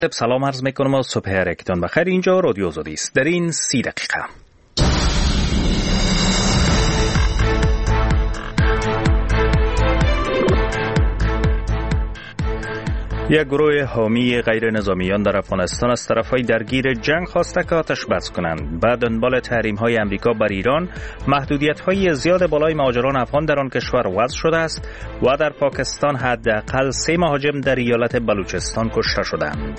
سلام عرض میکنم و صبح هرکتان بخیر. اینجا رادیو آزادی است. در این 30 دقیقه یک گروه حامی غیر نظامیان در افغانستان از طرفهای درگیر جنگ خواسته که آتش بس کنند. بعد دنبال تحریم‌های امریکا بر ایران، محدودیت‌های زیاد بالای مهاجران افغان در آن کشور وضع شده است و در پاکستان حداقل 3 مهاجم در ایالت بلوچستان کشته شدند.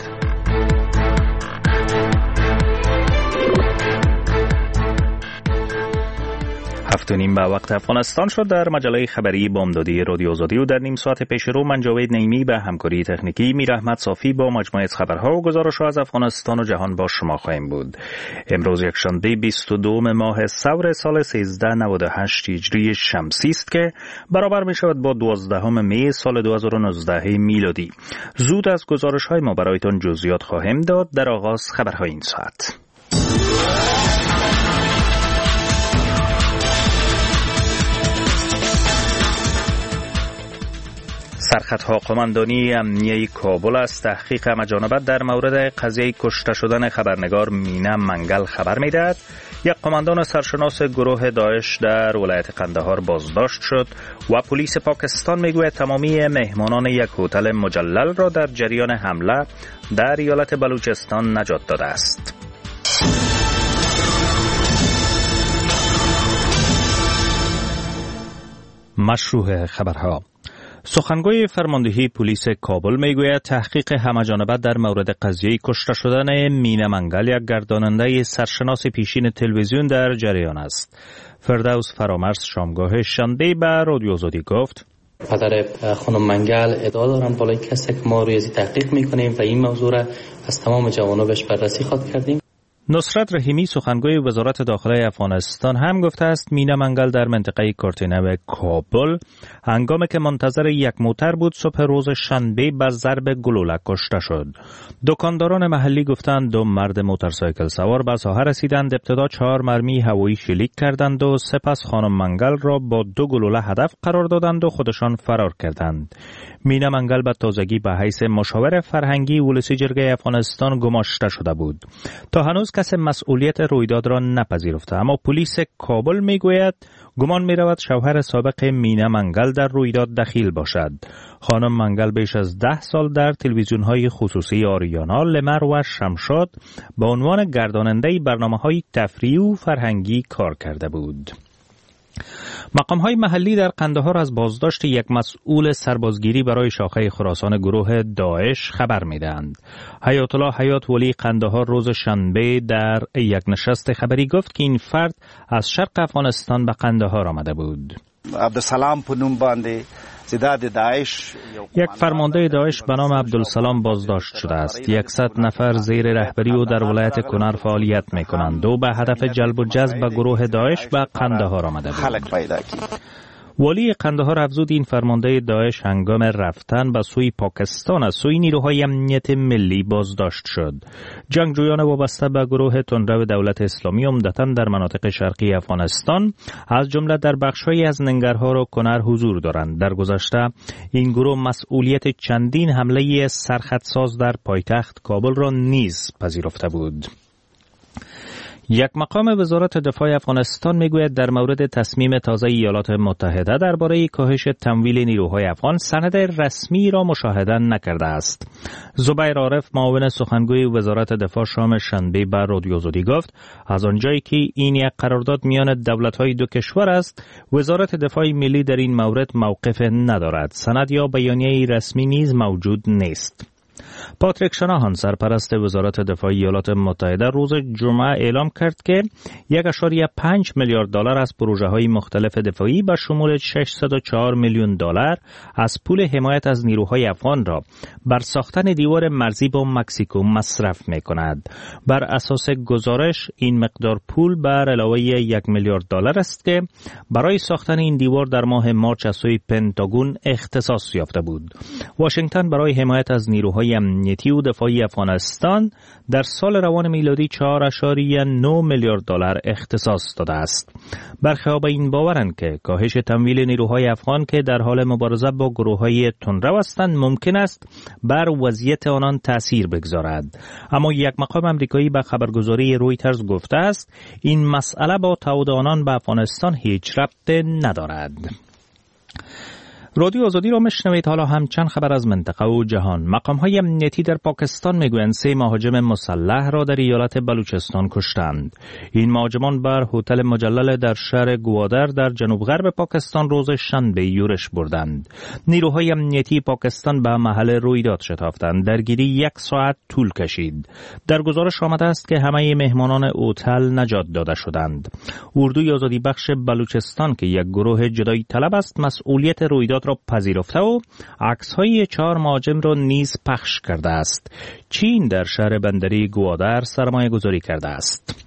7:30 به وقت افغانستان شد. در مجله خبری بامدادی رادیو آزادی و در نیم ساعت پیش رو من جاوید نعیمی به همکاری تکنیکی میر احمد صافی با مجموعه خبرها و گزارش‌ها از افغانستان و جهان با شما خواهیم بود. امروز یکشنبه 22 ماه ثور سال 1398 هجری شمسی است که برابر می‌شود با 12 می سال 2019 میلادی. زود از گزارش‌های ما برایتان جزئیات خواهیم داد. در آغاز خبرهای این ساعت. سرخطها قماندانی امنیه کابل از تحقیق مجانبت در مورد قضیه کشته شدن خبرنگار مینا منگل خبر می‌دهد. یک قماندان سرشناس گروه داعش در ولایت قندهار بازداشت شد و پلیس پاکستان میگوید تمامی مهمانان یک هتل مجلل را در جریان حمله در ایالت بلوچستان نجات داده است. مشروع خبرها. سخنگوی فرماندهی پلیس کابل میگوید تحقیق همه‌جانبه در مورد قضیه کشته شدن مینا منگل، یک گرداننده سرشناس پیشین تلویزیون، در جریان است. فردوس فرامرز شامگاه شنبه به رادیو آزادی گفت: پدر خانم منگل ادعا دارند بالای کسی که ما روی تحقیق میکنیم و این موضوع را از تمام جوانبش بررسی خواهد کردیم. نصرت رحیمی سخنگوی وزارت داخله افغانستان هم گفته است مینا منگل در منطقه کورتینو کابل هنگامی که منتظر یک موتر بود صبح روز شنبه به ضرب گلوله کشته شد. دکانداران محلی گفتند 2 مرد موتورسایکل سوار به ساحه رسیدند، ابتدا 4 مرمی هوایی شلیک کردند و سپس خانم منگل را با 2 گلوله هدف قرار دادند و خودشان فرار کردند. مینا منگل به تازگی به حیث مشاور فرهنگی ولسی جرگه افغانستان گماشته شده بود. تا هنوز کسی مسئولیت رویداد را نپذیرفته، اما پلیس کابل میگوید گمان میرود شوهر سابق مینا منگل در رویداد دخیل باشد. خانم منگل بیش از 10 سال در تلویزیون‌های خصوصی آریانا، لمر و شمشاد به عنوان گرداننده برنامه‌های تفریحی و فرهنگی کار کرده بود. مقام‌های محلی در قندهار از بازداشت یک مسئول سربازگیری برای شاخه خراسان گروه داعش خبر می‌دهند. حیات الله حیات ولی قندهار روز شنبه در یک نشست خبری گفت که این فرد از شرق افغانستان به قندهار آمده بود. عبدالسلام په نوم باندې یک فرمانده داعش به نام عبدالسلام بازداشت شده است. 100 نفر زیر رهبری او در ولایت کنر فعالیت می‌کنند و به هدف جلب و جذب گروه داعش به قندهار آمده بود. ولی قندهار افزود این فرمانده داعش هنگام رفتن به سوی پاکستان از سوی نیروهای امنیت ملی بازداشت شد. جنگجویان وابسته به گروه تندرو دولت اسلامی عمدتاً در مناطق شرقی افغانستان از جمله در بخش‌هایی از ننگرهار و کنر حضور دارند. در گذشته این گروه مسئولیت چندین حمله سرخطساز در پایتخت کابل را نیز پذیرفته بود. یک مقام وزارت دفاع افغانستان میگوید در مورد تصمیم تازه ایالات متحده درباره کاهش تمویل نیروهای افغان سند رسمی را مشاهده نکرده است. زبیر عارف معاون سخنگوی وزارت دفاع شام شنبه به رادیو آزادی گفت از آنجایی که این یک قرارداد میان دولت‌های دو کشور است، وزارت دفاع ملی در این مورد موقف ندارد. سند یا بیانیه رسمی نیز موجود نیست. پاتریک شناهان سرپرست وزارت دفاع ایالات متحده روز جمعه اعلام کرد که 1.5 میلیارد دلار از پروژه‌های مختلف دفاعی به شمول 604 میلیون دلار از پول حمایت از نیروهای افغان را بر ساختن دیوار مرزی با مکزیکو مصرف می‌کند. بر اساس گزارش این مقدار پول بر علاوه 1 میلیارد دلار است که برای ساختن این دیوار در ماه مارس از سوی پنتاگون اختصاص یافته بود. واشنگتن برای حمایت از نیروهای نیروهای امنیتی و دفاعی افغانستان در سال روان میلادی 4.9 میلیارد دلار اختصاص داده است. برخی‌ها به این باورند که کاهش تمویل نیروهای افغان که در حال مبارزه با گروه‌های تندرو هستند ممکن است بر وضعیت آنان تأثیر بگذارد. اما یک مقام امریکایی به خبرگزاری رویترز گفته است این مسئله با تعهد آنان به افغانستان هیچ ربط ندارد. رادیو آزادی را میشنوید. حالا هم چند خبر از منطقه و جهان. مقام‌های امنیتی در پاکستان میگویند 3 مهاجم مسلح را در ایالت بلوچستان کشتند. این مهاجمان بر هتل مجلل در شهر گوادر در جنوب غرب پاکستان روز شنبه یورش بردند. نیروهای امنیتی پاکستان به محل رویداد شتافتند. درگیری 1 ساعت طول کشید. در گزارش آمده است که همه مهمانان هتل نجات داده شدند. اردوی آزادی بخش بلوچستان که یک گروه جدایی طلب است مسئولیت رویداد را پذیرفته و عکس‌های 4 مهاجم را نیز پخش کرده است. چین در شهر بندری گوادر سرمایه‌گذاری کرده است.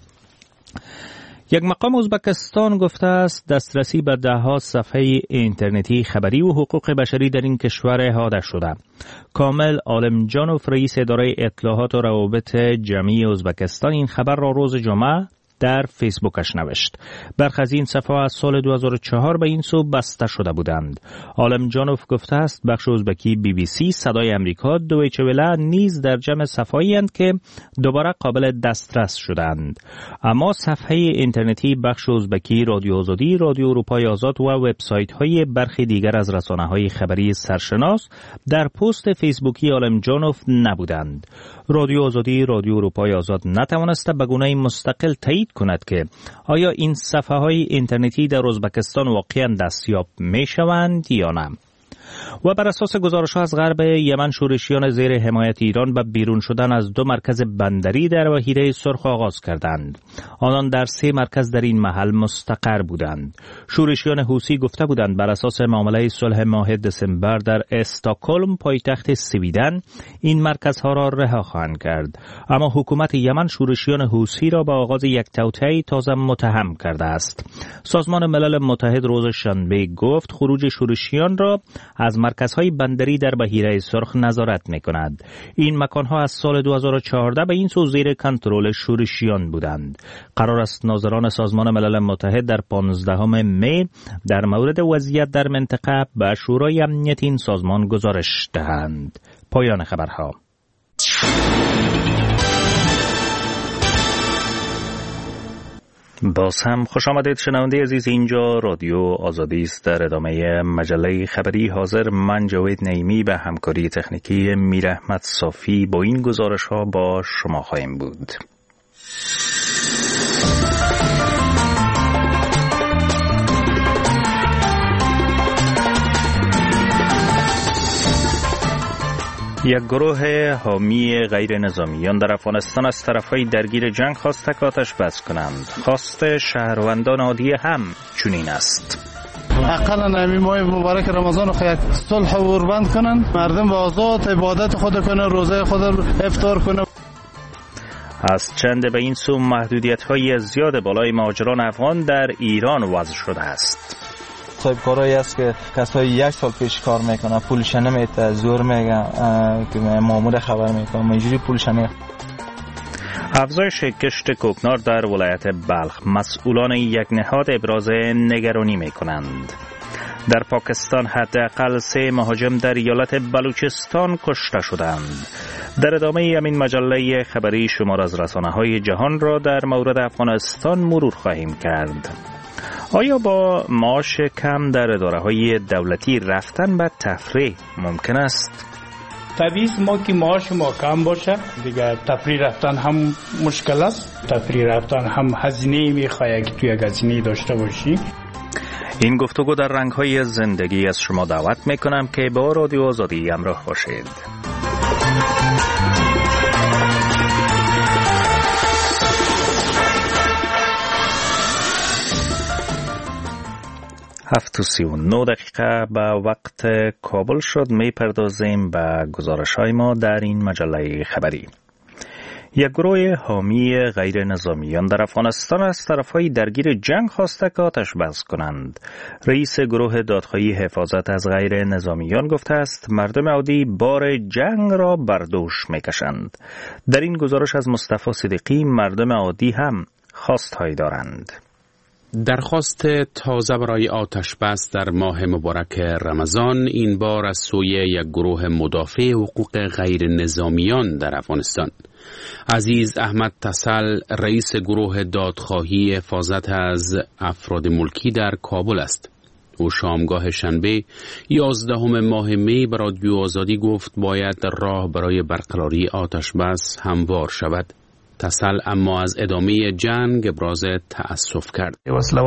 یک مقام ازبکستان گفته است دسترسی به ده‌ها صفحه اینترنتی خبری و حقوق بشری در این کشور احاطه شده. کامل عالمجانوف رئیس اداره اطلاعات و روابط جمعی ازبکستان این خبر را روز جمعه در فیسبوکش نوشت. برخی از این صفحه از سال 2004 به این سو بسته شده بودند. عالمجانوف گفته است بخش ازبکی BBC، صدای امریکا، دویچه وله نیز در جمع صفحه‌ای اند که دوباره قابل دسترس شدند. اما صفحه اینترنتی بخش ازبکی رادیو آزادی، رادیو اروپای آزاد و وبسایت‌های برخی دیگر از رسانه‌های خبری سرشناس در پست فیسبوکی عالمجانوف نبودند. رادیو آزادی، رادیو اروپای آزاد نتوانسته به گونه مستقل تایید کند که آیا این صفحه‌های اینترنتی در ازبکستان واقعاً دستیاب می‌شوند یا نه. و بر اساس گزارش‌ها از غرب یمن شورشیان زیر حمایت ایران به بیرون شدن از 2 مرکز بندری در بحیره سرخ آغاز کردند. آنان در 3 مرکز در این محل مستقر بودند. شورشیان حوثی گفته بودند بر اساس معامله صلح ماه دسامبر در استکهلم پایتخت سویدن این مرکزها را رها خواهند کرد. اما حکومت یمن شورشیان حوثی را به آغاز یک توطئه تازه متهم کرده است. سازمان ملل متحد روز شنبه گفت خروج شورشیان را از مرکزهای بندری در بحیره سرخ نظارت می‌کند. این مکانها از سال 2014 به این سو زیر کنترل شورشیان بودند. قرار است ناظران سازمان ملل متحد در 15 می در مورد وضعیت در منطقه به شورای امنیت این سازمان گزارش دهند. پایان خبرها. باز هم خوش آمدید شنونده عزیز. اینجا رادیو آزادی است. در ادامه مجله خبری حاضر من جاوید نعیمی به همکاری تکنیکی میر احمد صافی با این گزارش ها با شما خواهیم بود. یک گروه حامی غیر نظامیان در افغانستان از طرفهای درگیر جنگ خواسته که آتش بس کنند. خواست شهروندان عادی هم چنین است. اقلا همین ماه مبارک رمضان خواهد صلح و قربان کنند، مردم با آزاد عبادت خود کنند، روزه خود افطار کنند. از چند به این سو محدودیت‌های زیاد بالای مهاجران افغان در ایران وضع شده است. صاحب کارایی است که کسایی 1 سال پیش کار میکنه پولش نمیده، زور میگه که مامور خبر میکنه اینجوری پولش نمیده. افزایش کشت کوکنار در ولایت بلخ، مسئولان یک نهاد ابراز نگرانی میکنند. در پاکستان حداقل 3 مهاجم در ایالت بلوچستان کشته شدند. در ادامه همین مجله خبری شمار از رسانه‌های جهان را در مورد افغانستان مرور خواهیم کرد. آیا با معاش کم در اداره‌های دولتی رفتن به تفریح ممکن است؟ طبیعی ما که معاش ما کم باشه دیگه تفریح رفتن هم مشکل است. تفریح رفتن هم هزینه میخواد که توی هزینه داشته باشی. این گفتگو در رنگ‌های زندگی از شما دعوت میکنم که با رادیو آزادی همراه باشید. 7:39 به وقت کابل شد. می پردازیم به گزارش های ما در این مجله خبری. یک گروه حامی غیر نظامیان در افغانستان از طرفهای درگیر جنگ خواسته که آتش بس کنند. رئیس گروه دادخواهی حفاظت از غیر نظامیان گفته است مردم عادی بار جنگ را بر دوش میکشند. در این گزارش از مصطفی صدیقی مردم عادی هم خواستهایی دارند. درخواست تازه برای آتش بس در ماه مبارک رمضان این بار از سوی یک گروه مدافع حقوق غیر نظامیان در افغانستان. عزیز احمد تسل رئیس گروه دادخواهی حفاظت از افراد ملکی در کابل است. او شامگاه شنبه 11 ماه می به رادیو آزادی گفت باید راه برای برقراری آتش بس هموار شود. تسل اما از ادامه جنگ ابراز تأسف کرد.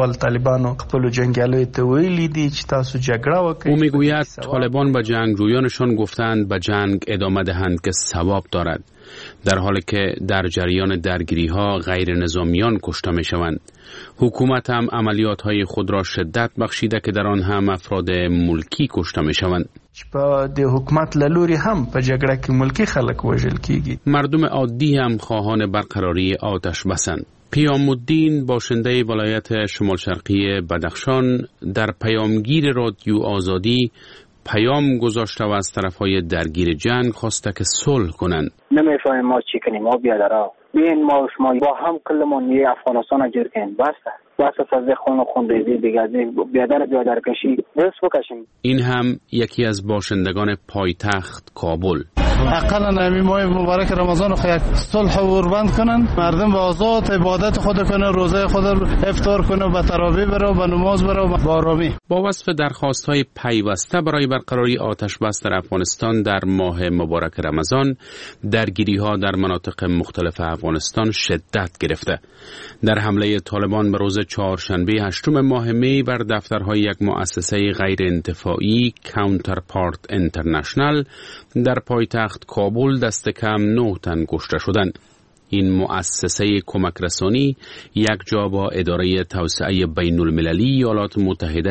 او میگوید طالبان به جنگجویانشان گفتند به جنگ ادامه دهند که ثواب دارد، در حالی که در جریان درگیری ها غیر نظامیان کشته می شوند. حکومت هم عملیات های خود را شدت بخشیده که در آن هم افراد ملکی کشته می شوند. حکومت للوری هم په جګړه کې ملکی خلک وژل کیږي. مردم عادی هم خواهان برقراری آتش بسند. پیام الدین باشنده ولایت شمال شرقی بدخشان در پیامگیر رادیو آزادی پیام گذاشته و از طرفهای درگیر جنگ خواسته که صلح کنند. نمیفهمیم ما چی کنیم، ما بیادرها بیاین ما و شما با هم کلمون یه افغانستان رو جور کنیم. بس از خون دیگه از بیادر کشی درست بکشیم. این هم یکی از باشندگان پایتخت کابل. اقلا نمی ماه مبارک رمضان رو یک صلح و قربان کنن، مردم به آزاد عبادت خود کنه، روزه خود افطار کنه، به تراویح بره، به نماز بره و با آرامی. با وصف درخواست‌های پیوسته برای برقراری آتش بس در افغانستان در ماه مبارک رمضان، درگیری‌ها در مناطق مختلف افغانستان شدت گرفته. در حمله طالبان به روز چهارشنبه 8 ماه می بر دفترهای یک مؤسسه غیر انتفاعی کانترپارت اینترنشنال در پایتخت کابل دست کم 9 تن کشته شدند. این مؤسسه کمک رسانی یک جا با اداره توسعه بین المللی ایالات متحده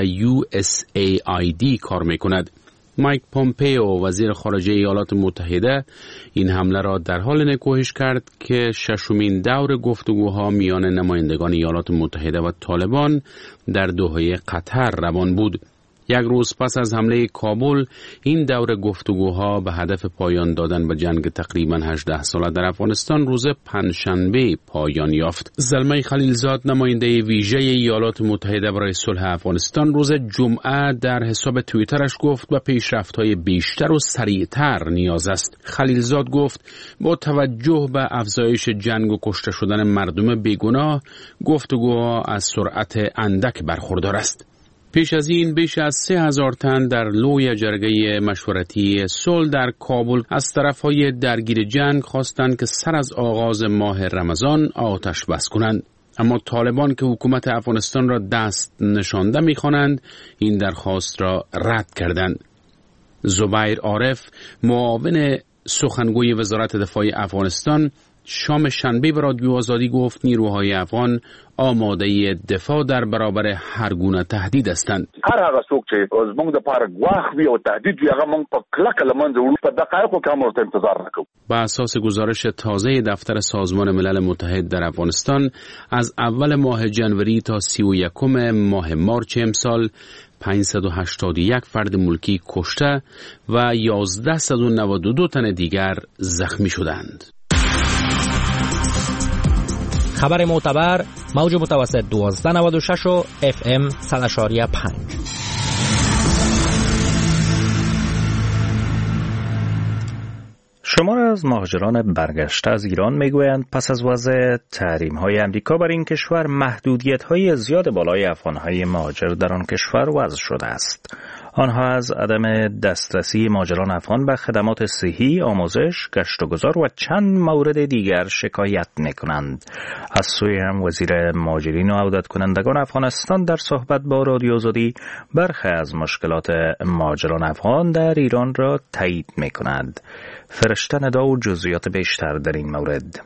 USAID کار می کند. مایک پومپیو وزیر خارجه ایالات متحده این حمله را در حال نکوهش کرد که ششمین دور گفتگوها میان نمایندگان ایالات متحده و طالبان در دوحه قطر روان بود. یک روز پس از حمله کابل این دور گفتگوها به هدف پایان دادن به جنگ تقریباً 18 ساله در افغانستان روز پنجشنبه پایان یافت. زلمه خلیلزاد نماینده ویژه ایالات متحده برای صلح افغانستان روز جمعه در حساب توییترش گفت به پیشرفت‌های بیشتر و سریعتر نیاز است. خلیلزاد گفت با توجه به افزایش جنگ و کشته شدن مردم بیگناه گفتگوها از سرعت اندک برخوردار است. پیش از این بیش از 3000 تن در لوی جرگه مشورتی صلح در کابل از طرفهای درگیر جنگ خواستند که سر از آغاز ماه رمضان آتش بس کنند. اما طالبان که حکومت افغانستان را دست نشانده می‌خوانند این درخواست را رد کردند. زبیر عارف معاون سخنگوی وزارت دفاع افغانستان شام شنبه به رادیو آزادی گفت نیروهای افغان آماده دفاع در برابر هر گونه تهدید هستند. هر هغه څوک چې زموږ د پاره غواخ وي او تهدید وي هغه موږ په کلکه له منځه وړو، په دقایقو کې هم ورته انتظار نکوو. بر اساس گزارش تازه دفتر سازمان ملل متحد در افغانستان از اول ماه جنوری تا 31 ماه مارچ امسال 581 فرد ملکی کشته و 1192 تن دیگر زخمی شدند. خبر معتبر موج متوسط 1296 و FM 100.5. شمار از مهاجران برگشته از ایران میگویند پس از وضع تحریم‌های امریکا بر این کشور محدودیت‌های زیاد بالای افغان‌های مهاجر در آن کشور وضع شده است. آنها از عدم دسترسی مهاجران افغان به خدمات صحی، آموزش، گشت و گذار و چند مورد دیگر شکایت می‌کنند. از سوی هم وزیر مهاجرین و عودت کنندگان افغانستان در صحبت با رادیو آزادی برخی از مشکلات مهاجران افغان در ایران را تایید می‌کند. فرشته ندا و جزئیات بیشتر در این مورد.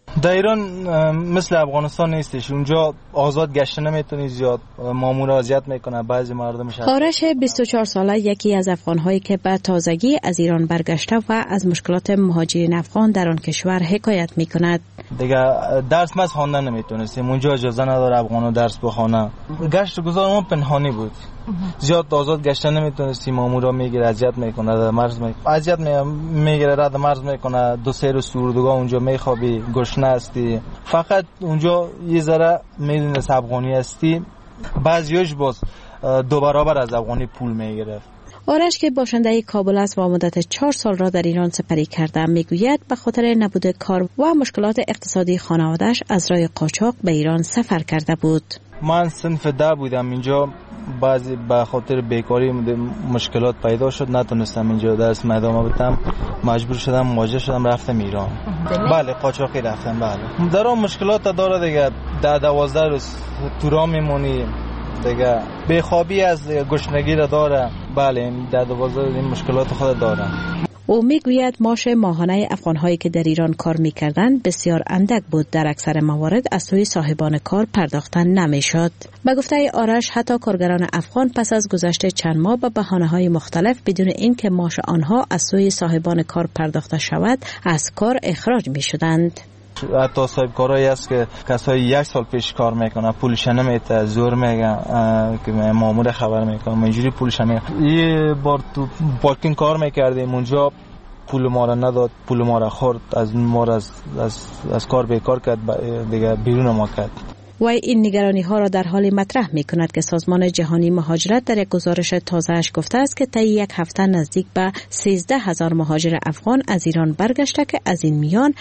در ایران مثل افغانستان نیستش، اونجا آزاد گشت نمیتونی، زیاد مامور اذیت میکنه بعضی مردمش. آرش 24 ساله یکی از افغان‌هایی که به تازگی از ایران برگشته و از مشکلات مهاجرین افغان در آن کشور حکایت میکند. دیگه درس مز خواندن نمیتونستیم، اونجا اجازه نداره افغانو درس بخونه. گشت گذار ما پنهانی بود، زیاد آزاد گشتن نمیتونستیم، مامورا میگیره اذیت میکنه، در مرز اذیت میگیره، رد مرز میکنه، 2-3 روز سوردگاه اونجا میخوابی، گشنه هستی، فقط اونجا یه ذره میدونی افغانی هستی، بعضیاش باز 2 برابر از افغانی پول میگیره. آرش که باشنده کابل است و مدت 4 سال را در ایران سپری کرده میگوید به خاطر نبود کار و مشکلات اقتصادی خانواده‌اش از راه قاچاق به ایران سفر کرده بود. من صنف 10 بودم اینجا، بعضی به خاطر بیکاری مشکلات پیدا شد، نتونستم اینجا درس ادامه بدم، مجبور شدم مهاجر شدم رفتم ایران. بله قاچاقی رفتم. بله در اون مشکلات داره دیگه، 10-12 روز تو راه میمونی دیگه، بیخوابی از گشنگی را داره. بله 10-12 این مشکلات خود داره. او میگوید معاش ماهانه افغان‌هایی که در ایران کار می‌کردند بسیار اندک بود، در اکثر موارد از سوی صاحبان کار پرداختن نمی‌شد. به گفته آرش حتی کارگران افغان پس از گذشت چند ماه به بهانه‌های مختلف بدون اینکه معاش آنها از سوی صاحبان کار پرداخته شود از کار اخراج می‌شدند. حتی صاحب کارایی هست که کسایی 1 سال پیش کار میکنه، پولش نمیده، زور میگه که مامور خبر میکنه، اینجوری پولش نمیده. یه بار تو پارکینگ کار میکردیم، اونجا پول ما را نداد، پول ما را خورد، از ما را از کار بیکار کرد، دیگه بیرون ما کرد. و این نگرانی ها را در حال مطرح می کند که سازمان جهانی مهاجرت در یک گزارش تازه‌اش گفته است که طی یک هفته نزدیک به 13,000 مهاجر افغان از ایران برگشته که از این میان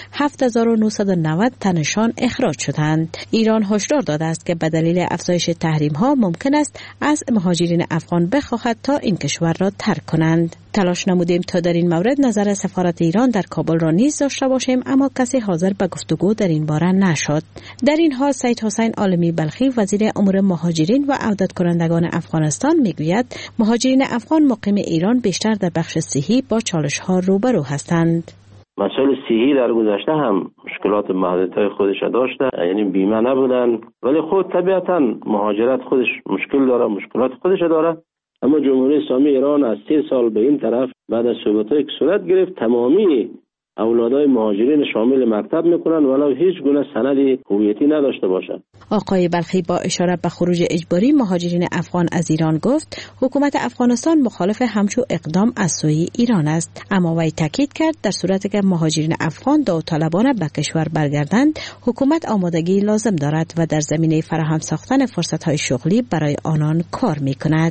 7,990 تنشان اخراج شدند. ایران هشدار داده است که به دلیل افزایش تحریم ها ممکن است از مهاجرین افغان بخواهد تا این کشور را ترک کنند. تلاش نمودیم تا در این مورد نظر سفارت ایران در کابل را نیز داشته باشیم، اما کسی حاضر به گفتگو در این باره نشد. در این حال سید حسین عالمی بلخی وزیر امور مهاجرین و عودت کنندگان افغانستان میگوید مهاجرین افغان مقیم ایران بیشتر در بخش صحی با چالش ها روبرو هستند. مسائل صحی در گذشته هم مشکلات محدودیت‌های خودش داشته، یعنی بیمه نبودن، ولی خود طبیعتاً مهاجرت خودش مشکل داره، مشکلات خودش داره. اما جمهوری اسلامی ایران از 3 سال به این طرف بعد از صحبت‌هایی که صورت گرفت تمامی اولادای مهاجرین شامل مکتب میکنن ولو هیچ گونه سند هویتی نداشته باشند. آقای بلخی با اشاره به خروج اجباری مهاجرین افغان از ایران گفت حکومت افغانستان مخالف همچو اقدام از سوی ایران است، اما وی تاکید کرد در صورتی که مهاجرین افغان داوطلبانه به کشور برگردند حکومت آمادگی لازم دارد و در زمینه فراهم ساختن فرصت‌های شغلی برای آنان کار می‌کند.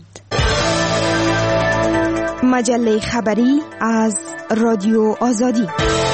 مجله خبری از رادیو آزادی.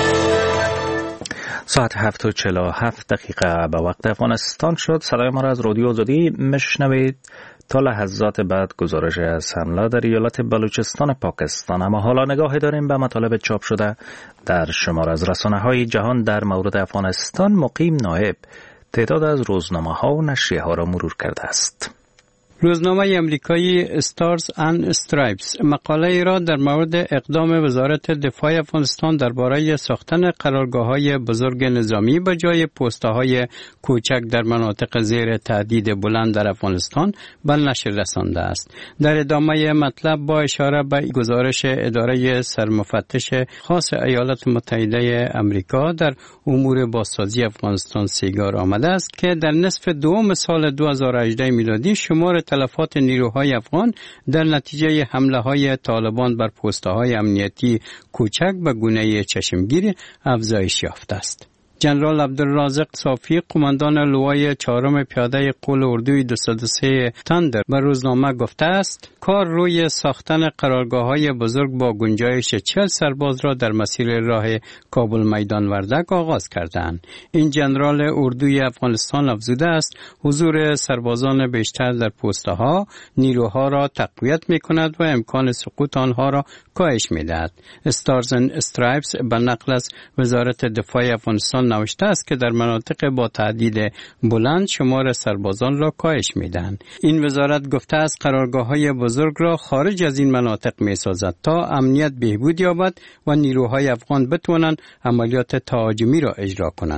ساعت 7:47 به وقت افغانستان شد. صدای ما را از رادیو آزادی میشنوید. تا لحظات بعد گزارش از حمله در ایالت بلوچستان پاکستان. اما حالا نگاهی داریم به مطالب چاپ شده در شمار از رسانه‌های جهان در مورد افغانستان. مقیم نایب تعداد از روزنامه‌ها و نشریه‌ها را مرور کرده است. روزنامه امریکایی استارز اند استرایپس مقاله ای را در مورد اقدام وزارت دفاع افغانستان درباره ساختن قرارگاه‌های بزرگ نظامی به جای پست‌های کوچک در مناطق زیر تهدید بلند در افغانستان به نشر رسانده است. در ادامه مطلب با اشاره به گزارش اداره سرمفتش خاص ایالات متحده امریکا در امور بازسازی افغانستان سیگار آمده است که در نصف دوم سال 2018 میلادی شمار تلفات نیروهای افغان در نتیجه حمله‌های طالبان بر پست‌های امنیتی کوچک به گونه چشمگیر افزایش یافته است. جنرال عبدالرازق صافی قماندان لوای 4 پیاده قول اردوی 203 تندر به روزنامه گفته است کار روی ساختن قرارگاه‌های بزرگ با گنجایش 40 سرباز را در مسیر راه کابل میدان وردک آغاز کردند. این جنرال اردوی افغانستان افزوده است حضور سربازان بیشتر در پست‌ها نیروها را تقویت می‌کند و امکان سقوط آنها را کاهش می‌دهد. استارز اند استرایپس به نقل از وزارت دفاع افغانستان نوشته است که در مناطق با تهدید بلند شمار سربازان را کاهش می‌دهند. این وزارت گفته است قرارگاه‌های بزرگ را خارج از این مناطق می‌سازد تا امنیت بهبود یابد و نیروهای افغان بتوانند عملیات تهاجمی را اجرا کنند.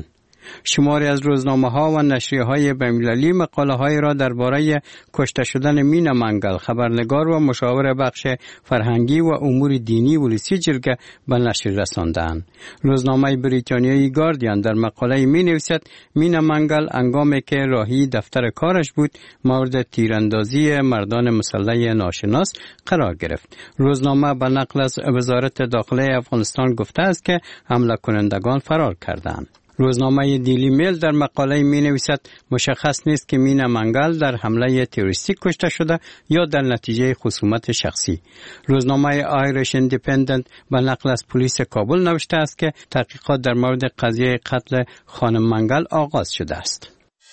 شماری از روزنامه‌ها و نشریه‌های بین‌المللی مقاله‌های را درباره کشته شدن مینا منگل، خبرنگار و مشاور بخش فرهنگی و امور دینی ولسی جرگه به نشر رساندند. روزنامه بریتانیایی گاردین در مقاله می‌نویسد مینا منگل هنگامی که راهی دفتر کارش بود مورد تیراندازی مردان مسلح ناشناس قرار گرفت. روزنامه به نقل از وزارت داخله افغانستان گفته است که حمله کنندگان فرار کردند. روزنامه دیلی میل در مقاله می نویسد مشخص نیست که مینا منگل در حمله تروریستی کشته شده یا در نتیجه خصومت شخصی. روزنامه آیریش ایندیپندنت به نقل از پلیس کابل نوشته است که تحقیقات در مورد قضیه قتل خانم منگل آغاز شده است.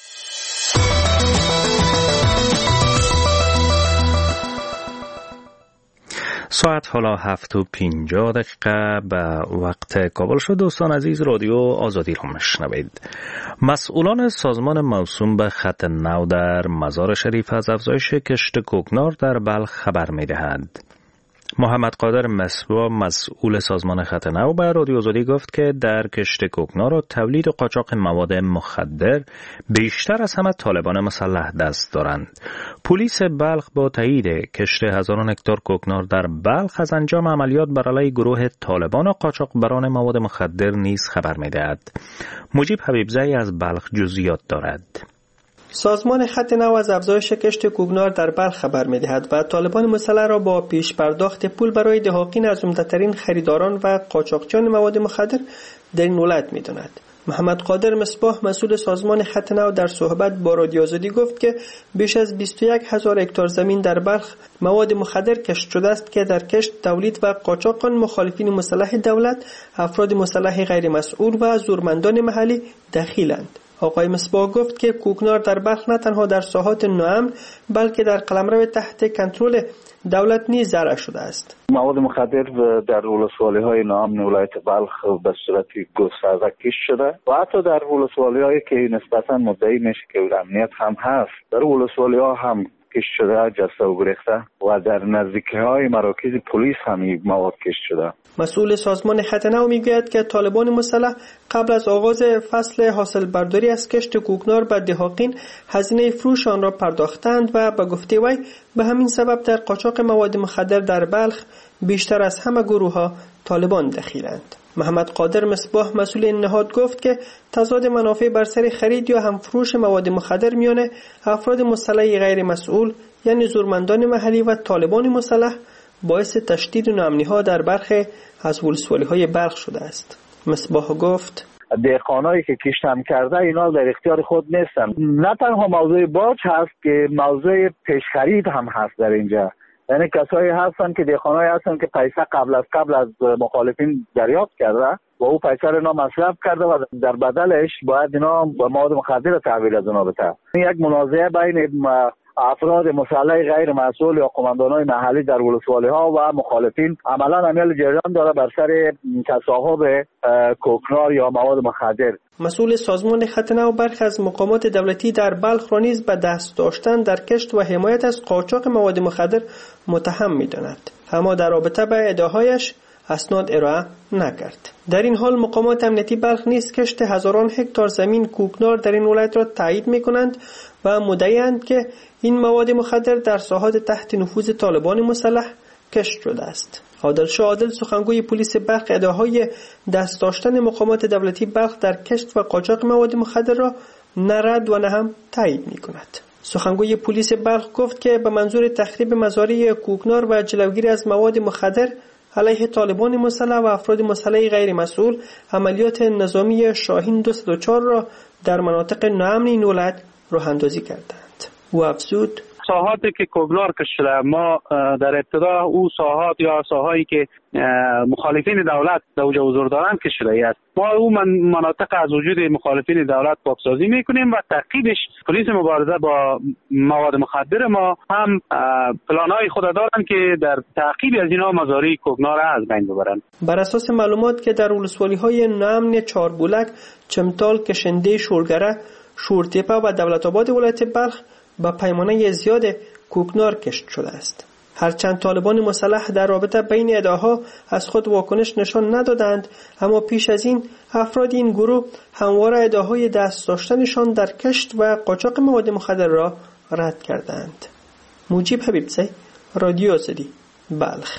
ساعت حالا 7:50 به وقت کابل شد. دوستان عزیز، رادیو آزادی رو میشنوید. مسئولان سازمان موسوم به خط نو در مزار شریف از افزایش کشت کوکنار در بلخ خبر میدهند. محمد قادر مصباح مسئول سازمان خط نو به رادیو آزادی گفت که در کشت کوکنار و تولید و قاچاق مواد مخدر بیشتر از همه طالبان مسلح دست دارند. پلیس بلخ با تایید کشت هزاران هکتار کوکنار در بلخ از انجام عملیات بر علیه گروه طالبان و قاچاقبران مواد مخدر نیز خبر می‌دهد. مجیب حبیبزئی از بلخ جزئیات دارد. سازمان خط نو از افزایش کشت کوکنار در بلخ خبر می‌دهد و طالبان مسلح را با پیش پرداخت پول برای دهاقین از عمده‌ترین خریداران و قاچاقچیان مواد مخدر در این ولایت می‌داند. محمد قادر مصباح مسئول سازمان خط نو در صحبت با رادیو آزادی گفت که بیش از 21,000 هکتار زمین در بلخ مواد مخدر کشت شده است که در کشت، تولید و قاچاق آن مخالفین مسلح دولت، افراد مسلح غیر مسئول و زورمندان محلی دخیلند. آقای مصباح گفت که کوکنار در بلخ نه تنها در ساحات ناامن بلکه در قلمرو تحت کنترل دولت نیز زرع شده است. مواد مخدر در ولسوالی‌های ناامن ولایت بلخ به صورت گسترده کشت شده و حتی در ولسوالی‌هایی که نسبتاً مدعی میشه که امنیت هم هست، در ولسوالی‌ها هم کشت شده، جسته و گریخته و در نزدیکی‌های مراکز پلیس هم این مواد کشت شده. مسئول سازمان خط نو میگوید که طالبان مسلح قبل از آغاز فصل حاصل برداری از کشت کوکنار به دهاقین هزینه فروش آن را پرداختند و به گفته وی به همین سبب در قاچاق مواد مخدر در بلخ بیشتر از همه گروه‌ها طالبان دخیلند. محمد قادر مصباح مسئول این نهاد گفت که تضاد منافع بر سر خرید یا هم فروش مواد مخدر میان افراد مسلح غیر مسئول یعنی زورمندان محلی و طالبان مسلح باعث تشدید ناامنی‌ها در برخی از ولسوالی‌های بلخ شده است. مصباح گفت دهقانایی که کشتم کرده اینا در اختیار خود نیستن. نه تنها موضوع باج هست که موضوع پیش خرید هم هست در اینجا. یعنی کسایی هستن که دهقانایی هستن که پیسه قبل از مخالفین دریافت کرده و او پیسه را اینا مصرف کرده و در بدلش باید اینا مواد مخدر تحویل از اونا بده. یک منازعه بین افراد مسلح غیر مسئول یا قماندانای محلی در ولسوالی‌ها و مخالفین عملاً عمل جریان داره بر سر تصاحب کوکنار یا مواد مخدر. مسئول سازمان خط نو برخی از مقامات دولتی در بلخ را نیز به دست داشتن در کشت و حمایت از قاچاق مواد مخدر متهم می‌داند، اما در رابطه با ادعاهایش اسناد ارائه نکرد. در این حال مقامات امنیتی بلخ نیز کشت هزاران هکتار زمین کوکنار در این ولایت را تایید می‌کنند و مدعی‌اند که این مواد مخدر در ساحات تحت نفوذ طالبان مسلح کشت شده است. عادل شاه عادل سخنگوی پلیس بلخ ادعاهای دست داشتن مقامات دولتی بلخ در کشت و قاچاق مواد مخدر را نه رد و نه هم تایید می‌کند. سخنگوی پلیس بلخ گفت که به منظور تخریب مزارع کوکنار و جلوگیری از مواد مخدر علیه طالبان مسلح و افراد مسلح غیر مسئول عملیات نظامی شاهین 204 را در مناطق ناامن این ولایت راه اندازی کردند. او افزود ساحاتی که کوکنار کشت شده، ما در ابتدا او ساحات یا ساحایی که مخالفین دولت در اوج حضور دارند کشت شده است. ما او مناطق از وجود مخالفین دولت پاکسازی میکنیم و تعقیبش پلیس مبارزه با مواد مخدر ما هم پلانهای خود دارند که در تعقیب از اینا مزارع کوکنار از بین ببرند. بر اساس معلومات که در ولسوالی‌های ناامن چاربولک، چمتال، کشنده، شورگره، شورتپه و دولت آباد ولایت بلخ با پیمانه زیاد کوکنار کشت شده است. هرچند طالبان مسلح در رابطه بین ادعاها از خود واکنش نشان ندادند، اما پیش از این افراد این گروه همواره ادعاهای دست داشتنشان در کشت و قاچاق مواد مخدر را رد کردند. مجیب حبیبزی، رادیو آزادی، بلخ.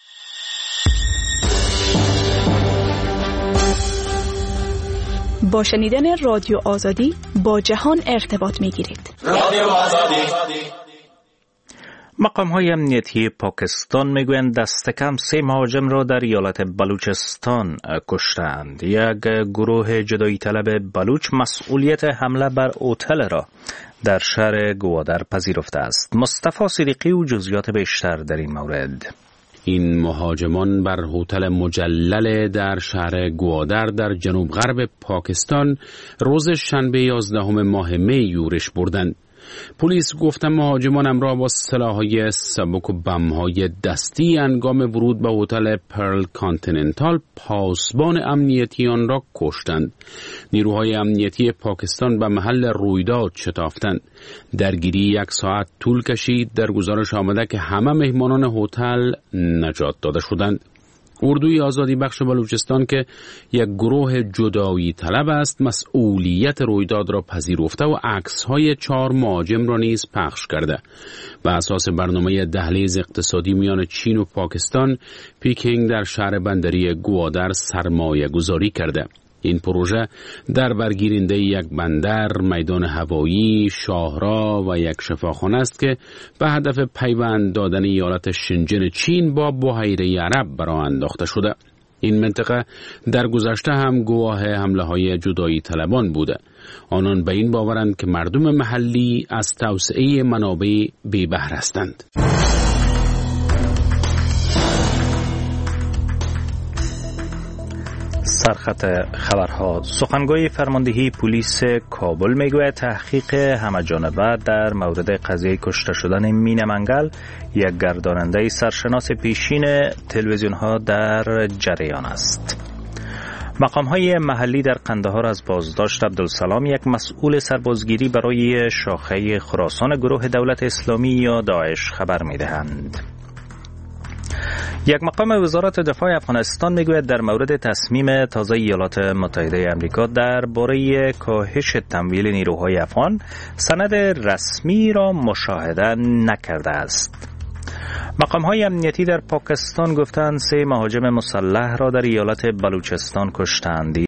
با شنیدن رادیو آزادی با جهان ارتباط می‌گیرید. رادیو آزادی. مقام‌های امنیتی پاکستان میگویند دست کم 3 مهاجم را در ایالت بلوچستان کشتند. یک گروه جدایی طلب بلوچ مسئولیت حمله بر هتل را در شهر گوادر پذیرفته است. مصطفی صدیقی و جزئیات بیشتر در این مورد. این مهاجمان بر هتل مجلل در شهر گوادر در جنوب غرب پاکستان روز شنبه 11 ماه می یورش بردند. پلیس گفت مهاجمان همراه با سلاح‌های سبک و بم‌های دستی هنگام ورود به هتل پرل کانتیننتال پاسبان امنیتی آن را کشتند. نیروهای امنیتی پاکستان به محل رویداد شتافتند. درگیری 1 ساعت طول کشید. در گزارش آمده که همه مهمانان هتل نجات داده شدند. اردوی آزادی بخش بلوچستان که یک گروه جدایی طلب است مسئولیت رویداد را پذیرفته و عکس‌های 4 مهاجم را نیز پخش کرده. بر اساس برنامه دهلیز اقتصادی میان چین و پاکستان، پیکینگ در شهر بندری گوادر سرمایه گذاری کرده. این پروژه در برگیرنده یک بندر، میدان هوایی، شاهراه و یک شفاخانه است که به هدف پیوند دادن ایالت شنجن چین با بحیره عرب برآ انداخته شده. این منطقه در گذشته هم گواه حمله‌های جدایی طلبان بوده. آنان به این باورند که مردم محلی از توسعه منابع بی بهره هستند. سرخط خبرها. سخنگوی فرماندهی پلیس کابل میگوید تحقیق همه‌جانبه در مورد قضیه کشته شدن مین منگل، یک گرداننده سرشناس پیشین تلویزیون ها، در جریان است. مقام‌های محلی در قندهار از بازداشت عبدالسلام، یک مسئول سربازگیری برای شاخه خراسان گروه دولت اسلامی یا داعش، خبر می‌دهند. یک مقام وزارت دفاع افغانستان میگوید در مورد تصمیم تازه ایالات متحده آمریکا درباره کاهش تمویل نیروهای افغان سند رسمی را مشاهده نکرده است. مقام‌های امنیتی در پاکستان گفتند 3 مهاجم مسلح را در ایالت بلوچستان کشتند.